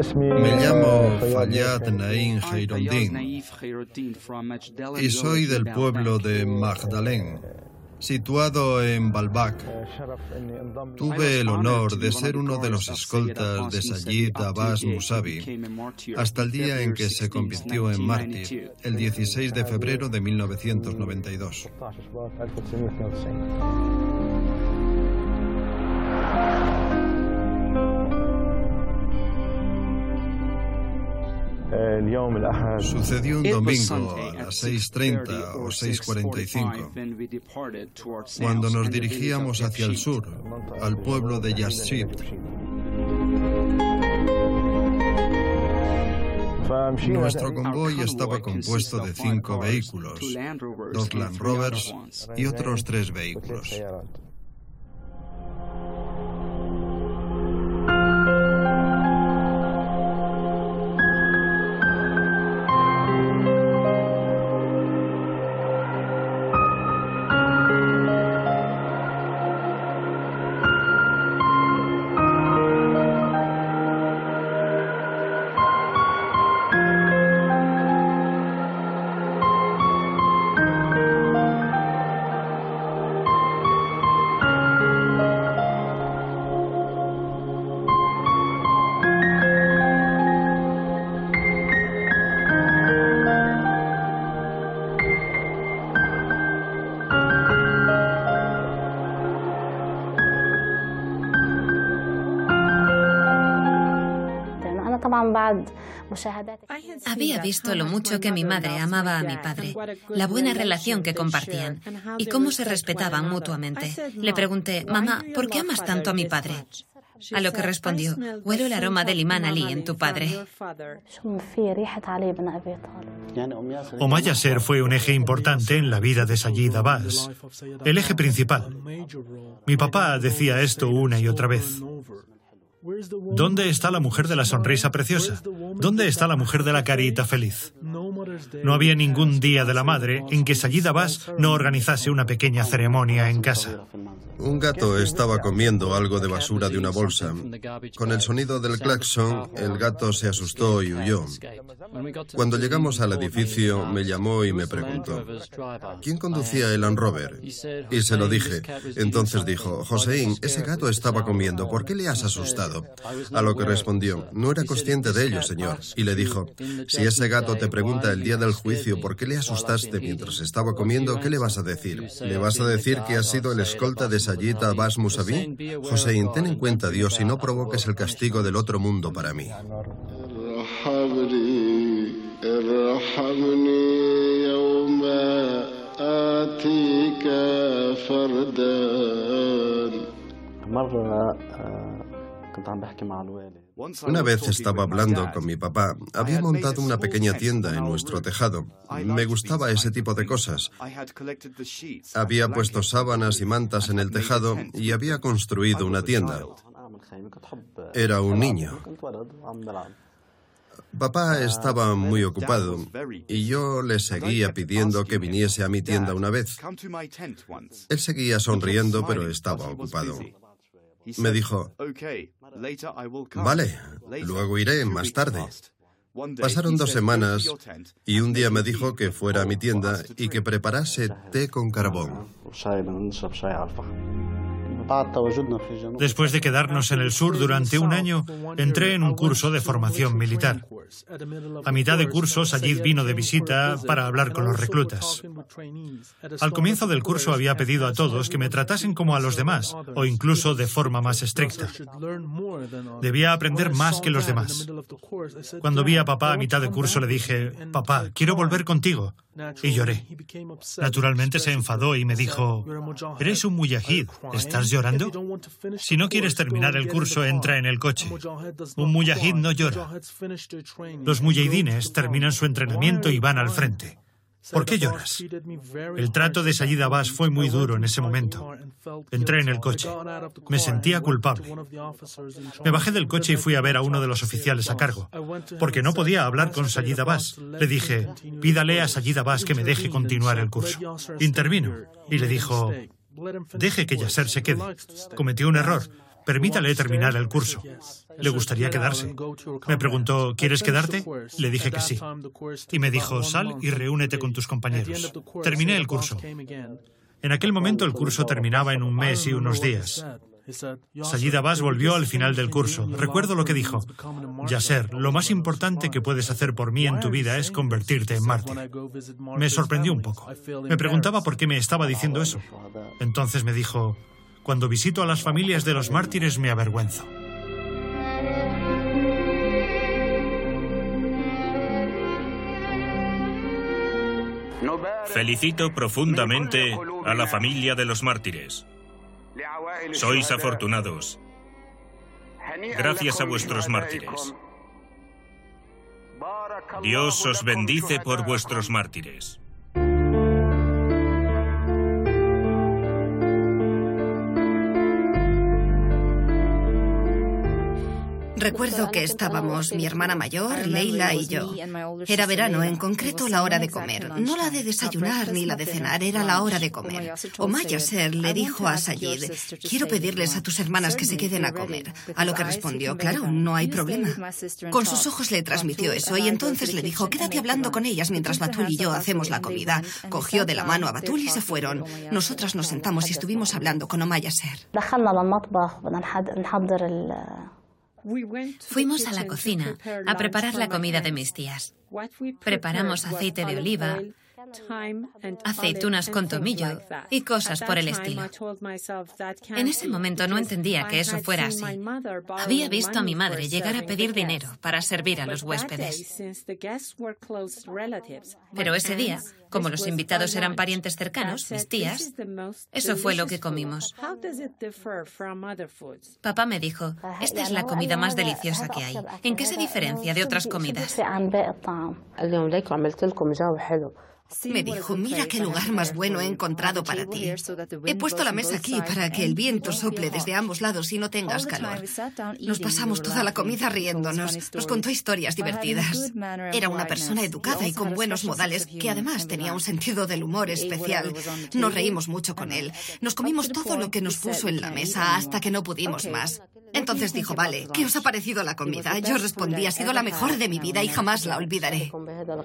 Me llamo Fayyad Naim Khairuddin y soy del pueblo de Magdalene, situado en Baalbek. Tuve el honor de ser uno de los escoltas de Sayyid Abbas Musavi hasta el día en que se convirtió en mártir, el 16 de febrero de 1992. Sucedió un domingo a las 6:30 o 6:45, cuando nos dirigíamos hacia el sur, al pueblo de Yazid. Nuestro convoy estaba compuesto de 5 vehículos, 2 Land Rovers y otros 3 vehículos. Había visto lo mucho que mi madre amaba a mi padre, la buena relación que compartían y cómo se respetaban mutuamente. Le pregunté, mamá, ¿por qué amas tanto a mi padre? A lo que respondió, huelo el aroma del imán Ali en tu padre. Omar Yasser fue un eje importante en la vida de Sayyid Abbas, el eje principal. Mi papá decía esto una y otra vez. ¿Dónde está la mujer de la sonrisa preciosa? ¿Dónde está la mujer de la carita feliz? No había ningún día de la madre en que Sayyid Abbas no organizase una pequeña ceremonia en casa. Un gato estaba comiendo algo de basura de una bolsa. Con el sonido del claxon, el gato se asustó y huyó. Cuando llegamos al edificio, me llamó y me preguntó, ¿quién conducía el Land Rover? Y se lo dije. Entonces dijo, Joséín, ese gato estaba comiendo, ¿por qué le has asustado? A lo que respondió, no era consciente de ello, señor. Y le dijo, si ese gato te pregunta el día del juicio por qué le asustaste mientras estaba comiendo, ¿qué le vas a decir? ¿Le vas a decir que has sido el escolta de Sayyid Abbas Musavi? Joséín, ten en cuenta a Dios y no provoques el castigo del otro mundo para mí. Una vez estaba hablando con mi papá. Había montado una pequeña tienda en nuestro tejado. Me gustaba ese tipo de cosas. Había puesto sábanas y mantas en el tejado y había construido una tienda. Era un niño. Papá estaba muy ocupado y yo le seguía pidiendo que viniese a mi tienda una vez. Él seguía sonriendo, pero estaba ocupado. Me dijo, vale, luego iré más tarde. Pasaron 2 semanas y un día me dijo que fuera a mi tienda y que preparase té con carbón. Después de quedarnos en el sur durante un año, entré en un curso de formación militar. A mitad de curso, Sayyid vino de visita para hablar con los reclutas. Al comienzo del curso había pedido a todos que me tratasen como a los demás, o incluso de forma más estricta. Debía aprender más que los demás. Cuando vi a papá a mitad de curso le dije, papá, quiero volver contigo. Y lloré. Naturalmente se enfadó y me dijo, eres un muyahid, ¿estás llorando? Si no quieres terminar el curso, entra en el coche. Un muyahid no llora. Los muyahidines terminan su entrenamiento y van al frente. ¿Por qué lloras? El trato de Sayyid Abbas fue muy duro en ese momento. Entré en el coche. Me sentía culpable. Me bajé del coche y fui a ver a uno de los oficiales a cargo, porque no podía hablar con Sayyid Abbas. Le dije, pídale a Sayyid Abbas que me deje continuar el curso. Intervino y le dijo, deje que Yasser se quede. Cometió un error, permítale terminar el curso. Le gustaría quedarse. Me preguntó, ¿quieres quedarte? Le dije que sí. Y me dijo, sal y reúnete con tus compañeros. Terminé el curso. En aquel momento el curso terminaba en un mes y unos días. Sayid Abbas volvió al final del curso. Recuerdo lo que dijo. Yasser, lo más importante que puedes hacer por mí en tu vida es convertirte en mártir. Me sorprendió un poco. Me preguntaba por qué me estaba diciendo eso. Entonces me dijo, cuando visito a las familias de los mártires me avergüenzo. Felicito profundamente a la familia de los mártires. Sois afortunados. Gracias a vuestros mártires. Dios os bendice por vuestros mártires. Recuerdo que estábamos mi hermana mayor, Leila y yo. Era verano, en concreto la hora de comer. No la de desayunar ni la de cenar, era la hora de comer. Omar Yasser le dijo a Sayid, quiero pedirles a tus hermanas que se queden a comer. A lo que respondió, claro, no hay problema. Con sus ojos le transmitió eso y entonces le dijo, quédate hablando con ellas mientras Batul y yo hacemos la comida. Cogió de la mano a Batul y se fueron. Nosotras nos sentamos y estuvimos hablando con Omar Yasser. Fuimos a la cocina a preparar la comida de mis tías. Preparamos aceite de oliva, aceitunas con tomillo y cosas por el estilo. En ese momento no entendía que eso fuera así. Había visto a mi madre llegar a pedir dinero para servir a los huéspedes. Pero ese día, como los invitados eran parientes cercanos, mis tías, eso fue lo que comimos. Papá me dijo, esta es la comida más deliciosa que hay. ¿En qué se diferencia de otras comidas? Me dijo, mira qué lugar más bueno he encontrado para ti. He puesto la mesa aquí para que el viento sople desde ambos lados y no tengas calor. Nos pasamos toda la comida riéndonos. Nos contó historias divertidas. Era una persona educada y con buenos modales, que además tenía un sentido del humor especial. Nos reímos mucho con él. Nos comimos todo lo que nos puso en la mesa hasta que no pudimos más. Entonces dijo, vale, ¿qué os ha parecido la comida? Yo respondí, ha sido la mejor de mi vida y jamás la olvidaré.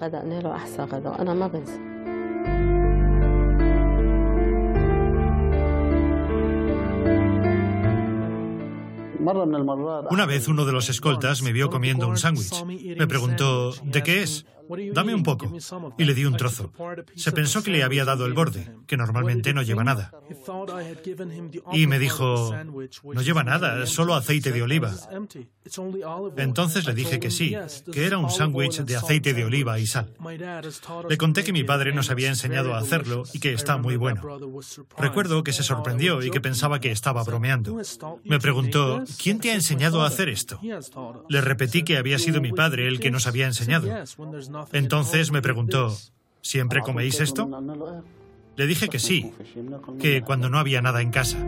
Una vez uno de los escoltas me vio comiendo un sándwich. Me preguntó, ¿de qué es? Dame un poco. Y le di un trozo. Se pensó que le había dado el borde, que normalmente no lleva nada. Y me dijo, no lleva nada, solo aceite de oliva. Entonces le dije que sí, que era un sándwich de aceite de oliva y sal. Le conté que mi padre nos había enseñado a hacerlo y que está muy bueno. Recuerdo que se sorprendió y que pensaba que estaba bromeando. Me preguntó, ¿quién te ha enseñado a hacer esto? Le repetí que había sido mi padre el que nos había enseñado. Entonces me preguntó, ¿siempre coméis esto? Le dije que sí, que cuando no había nada en casa.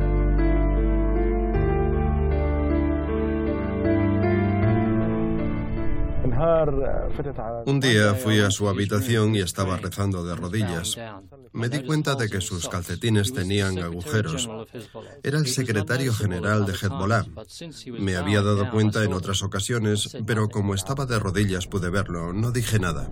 Un día fui a su habitación y estaba rezando de rodillas. Me di cuenta de que sus calcetines tenían agujeros. Era el secretario general de Hezbollah. Me había dado cuenta en otras ocasiones, pero como estaba de rodillas pude verlo. No dije nada.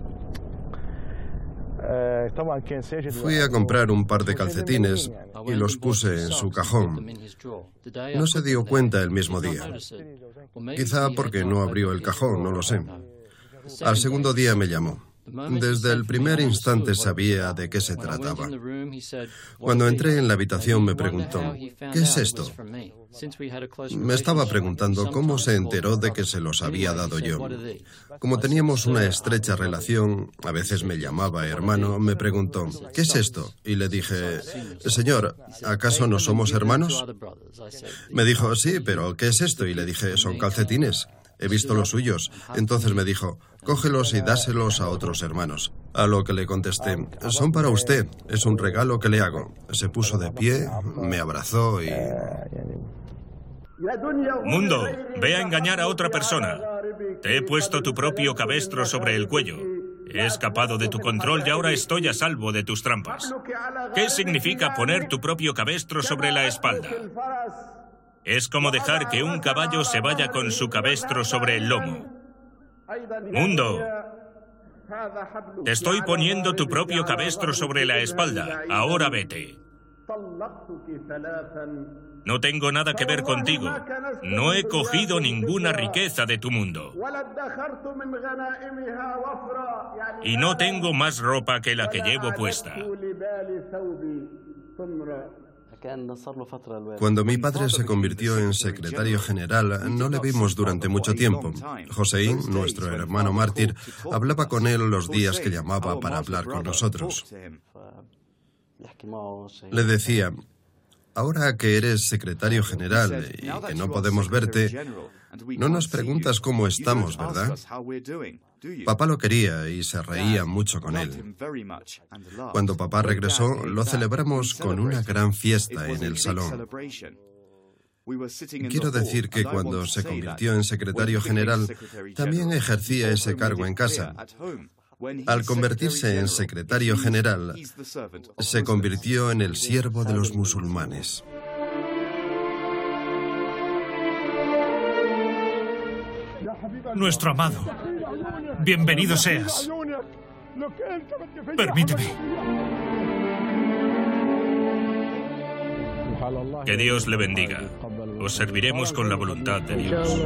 Fui a comprar un par de calcetines y los puse en su cajón. No se dio cuenta el mismo día. Quizá porque no abrió el cajón, no lo sé. Al segundo día me llamó. Desde el primer instante sabía de qué se trataba. Cuando entré en la habitación me preguntó, ¿qué es esto? Me estaba preguntando cómo se enteró de que se los había dado yo. Como teníamos una estrecha relación, a veces me llamaba hermano, me preguntó, ¿qué es esto? Y le dije, señor, ¿acaso no somos hermanos? Me dijo, sí, pero ¿qué es esto? Y le dije, son calcetines. He visto los suyos. Entonces me dijo, cógelos y dáselos a otros hermanos. A lo que le contesté, son para usted, es un regalo que le hago. Se puso de pie, me abrazó y... Mundo, ve a engañar a otra persona. Te he puesto tu propio cabestro sobre el cuello. He escapado de tu control y ahora estoy a salvo de tus trampas. ¿Qué significa poner tu propio cabestro sobre la espalda? Es como dejar que un caballo se vaya con su cabestro sobre el lomo. Mundo, te estoy poniendo tu propio cabestro sobre la espalda. Ahora vete. No tengo nada que ver contigo. No he cogido ninguna riqueza de tu mundo. Y no tengo más ropa que la que llevo puesta. Cuando mi padre se convirtió en secretario general, no le vimos durante mucho tiempo. Hossein, nuestro hermano mártir, hablaba con él los días que llamaba para hablar con nosotros. Le decía: ahora que eres secretario general y que no podemos verte, no nos preguntas cómo estamos, ¿verdad? Papá lo quería y se reía mucho con él. Cuando papá regresó, lo celebramos con una gran fiesta en el salón. Quiero decir que cuando se convirtió en secretario general, también ejercía ese cargo en casa. Al convertirse en secretario general, se convirtió en el siervo de los musulmanes. Nuestro amado, bienvenido seas. Permíteme. Que Dios le bendiga. Os serviremos con la voluntad de Dios.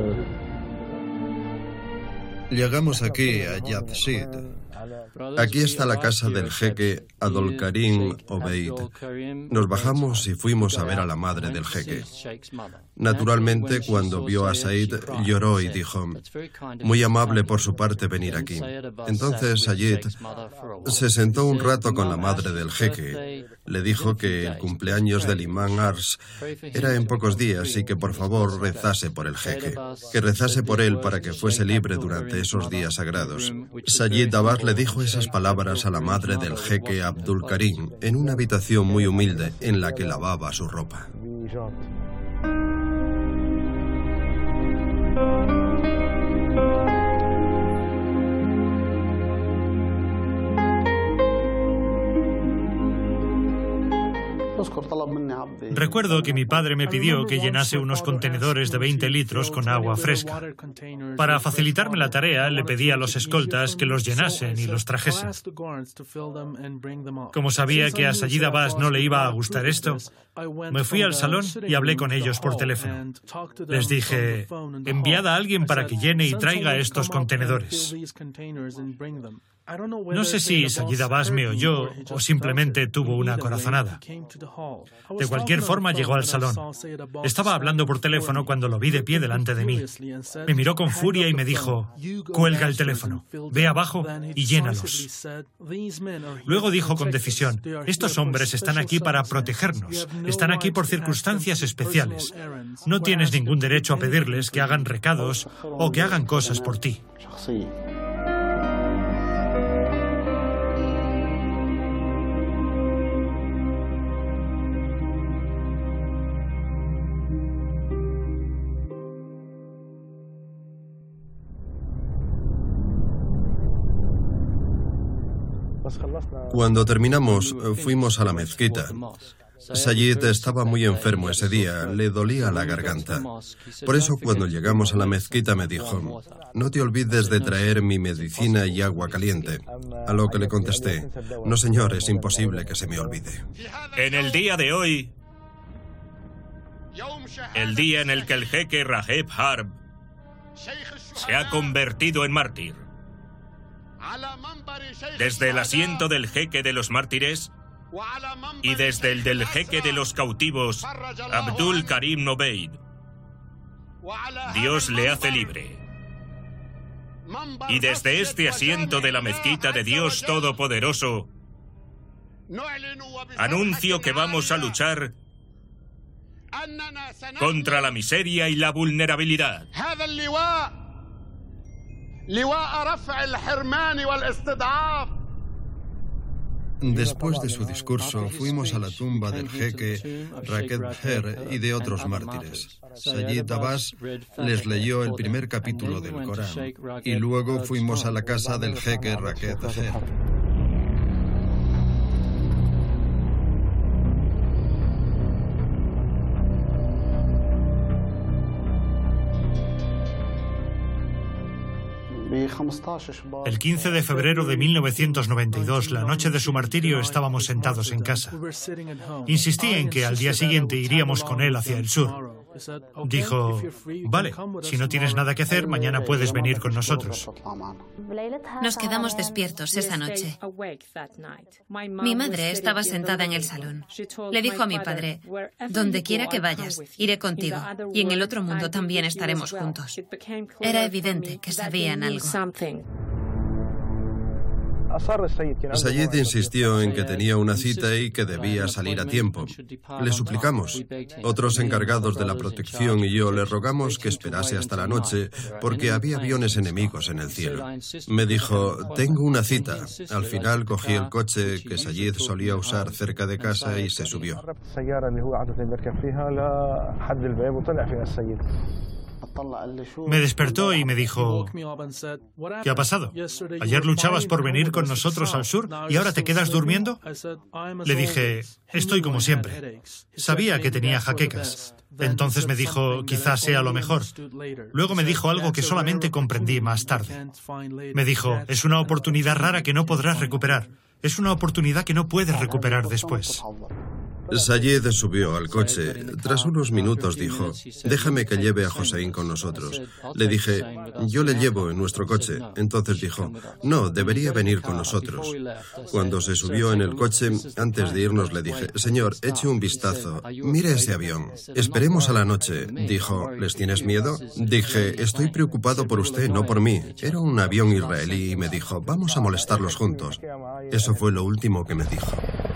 Llegamos aquí a Yazid. Aquí está la casa del jeque Abdulkarim Obeid. Nos bajamos y fuimos a ver a la madre del jeque. Naturalmente, cuando vio a Said, lloró y dijo: muy amable por su parte venir aquí. Entonces Sayid se sentó un rato con la madre del jeque. Le dijo que el cumpleaños del imán Ars era en pocos días y que por favor rezase por el jeque, que rezase por él para que fuese libre durante esos días sagrados. Sayid Abbas le dijo esas palabras a la madre del jeque Abdulkarim en una habitación muy humilde en la que lavaba su ropa. Recuerdo que mi padre me pidió que llenase unos contenedores de 20 litros con agua fresca. Para facilitarme la tarea, le pedí a los escoltas que los llenasen y los trajesen. Como sabía que a Sayid Abbas no le iba a gustar esto, me fui al salón y hablé con ellos por teléfono. Les dije: enviad a alguien para que llene y traiga estos contenedores. No sé si Sayid Abbas me oyó o simplemente tuvo una corazonada. De cualquier forma, llegó al salón. Estaba hablando por teléfono cuando lo vi de pie delante de mí. Me miró con furia y me dijo: cuelga el teléfono, ve abajo y llénalos. Luego dijo con decisión: estos hombres están aquí para protegernos, están aquí por circunstancias especiales. No tienes ningún derecho a pedirles que hagan recados o que hagan cosas por ti. Cuando terminamos, fuimos a la mezquita. Sayid estaba muy enfermo ese día, le dolía la garganta. Por eso, cuando llegamos a la mezquita, me dijo: no te olvides de traer mi medicina y agua caliente. A lo que le contesté: no, señor, es imposible que se me olvide. En el día de hoy, el día en el que el jeque Raheb Harb se ha convertido en mártir, desde el asiento del jeque de los mártires y desde el del jeque de los cautivos, Abdulkarim Obeid, Dios le hace libre. Y desde este asiento de la mezquita de Dios Todopoderoso, anuncio que vamos a luchar contra la miseria y la vulnerabilidad. Después de su discurso, fuimos a la tumba del jeque Raquet Bher y de otros mártires. Sayid Abbas les leyó el primer capítulo del Corán y luego fuimos a la casa del jeque Raquet Bher. El 15 de febrero de 1992, la noche de su martirio, estábamos sentados en casa. Insistí en que al día siguiente iríamos con él hacia el sur. Dijo, vale, si no tienes nada que hacer, mañana puedes venir con nosotros. Nos quedamos despiertos esa noche. Mi madre estaba sentada en el salón. Le dijo a mi padre, donde quiera que vayas, iré contigo, y en el otro mundo también estaremos juntos. Era evidente que sabían algo. Sayid insistió en que tenía una cita y que debía salir a tiempo. Le suplicamos. Otros encargados de la protección y yo le rogamos que esperase hasta la noche porque había aviones enemigos en el cielo. Me dijo, tengo una cita. Al final cogí el coche que Sayid solía usar cerca de casa y se subió. Me despertó y me dijo, ¿qué ha pasado? ¿Ayer luchabas por venir con nosotros al sur y ahora te quedas durmiendo? Le dije, estoy como siempre. Sabía que tenía jaquecas. Entonces me dijo, quizás sea lo mejor. Luego me dijo algo que solamente comprendí más tarde. Me dijo, es una oportunidad rara que no podrás recuperar. Es una oportunidad que no puedes recuperar después. Sayid subió al coche. Tras unos minutos dijo, déjame que lleve a Hossein con nosotros. Le dije, yo le llevo en nuestro coche. Entonces dijo, no, debería venir con nosotros. Cuando se subió en el coche, antes de irnos le dije, señor, eche un vistazo. Mire ese avión. Esperemos a la noche. Dijo, ¿les tienes miedo? Dije, estoy preocupado por usted, no por mí. Era un avión israelí y me dijo, vamos a molestarlos juntos. Eso fue lo último que me dijo.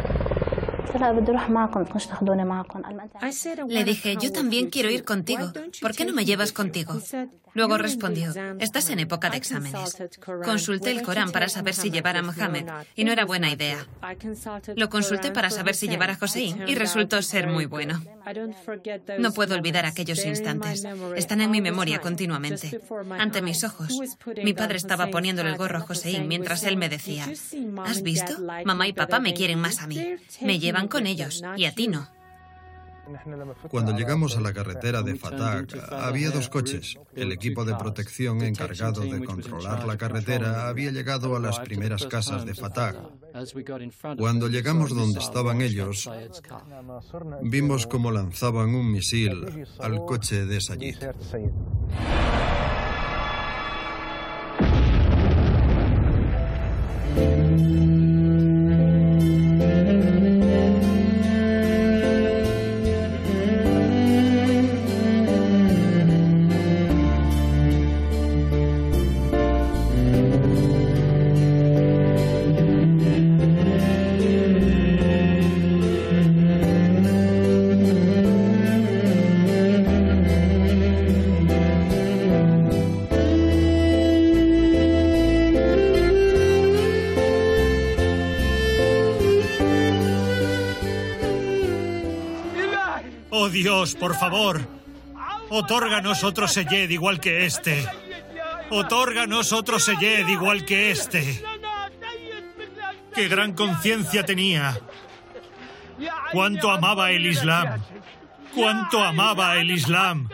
Le dije, yo también quiero ir contigo. ¿Por qué no me llevas contigo? Luego respondió, estás en época de exámenes. Consulté el Corán para saber si llevar a Mohammed y no era buena idea. Lo consulté para saber si llevar a Hossein y resultó ser muy bueno. No puedo olvidar aquellos instantes. Están en mi memoria continuamente. Ante mis ojos, mi padre estaba poniéndole el gorro a Hossein mientras él me decía, ¿has visto? Mamá y papá me quieren más a mí. Me llevan con ellos y a ti no. Cuando llegamos a la carretera de Fatah, había dos coches. El equipo de protección encargado de controlar la carretera había llegado a las primeras casas de Fatah. Cuando llegamos donde estaban ellos, vimos cómo lanzaban un misil al coche de Sayid. Oh Dios, por favor, otórganos otro Sayid igual que este. Otórganos otro Sayid igual que este. ¡Qué gran conciencia tenía! ¡Cuánto amaba el Islam! ¡Cuánto amaba el Islam!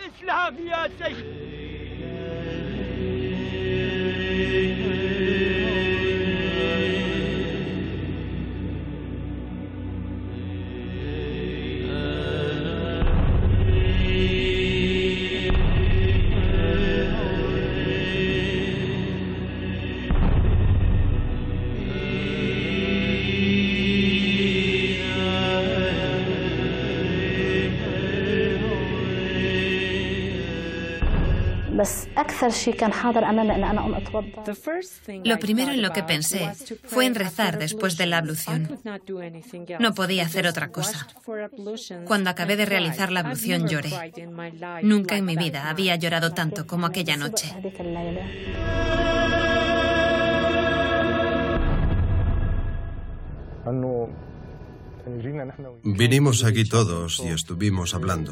Lo primero en lo que pensé fue en rezar después de la ablución. No podía hacer otra cosa. Cuando acabé de realizar la ablución lloré. Nunca en mi vida había llorado tanto como aquella noche. Vinimos aquí todos y estuvimos hablando.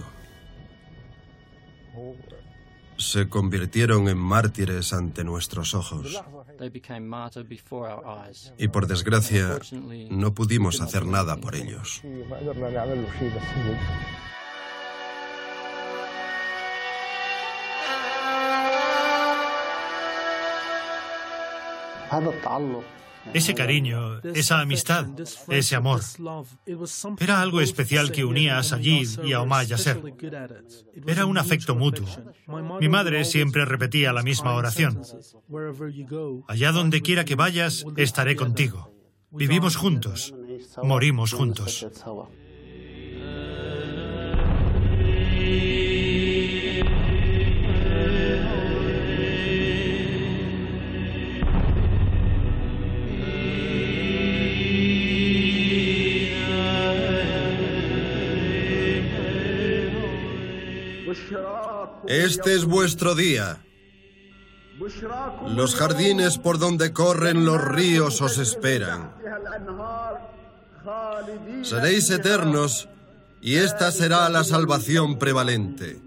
Se convirtieron en mártires ante nuestros ojos. Y por desgracia, no pudimos hacer nada por ellos. Ese cariño, esa amistad, ese amor, era algo especial que unía a Sajid y a Omar Yasser. Era un afecto mutuo. Mi madre siempre repetía la misma oración: allá donde quiera que vayas, estaré contigo. Vivimos juntos, morimos juntos. Este es vuestro día. Los jardines por donde corren los ríos os esperan. Seréis eternos y esta será la salvación prevalente.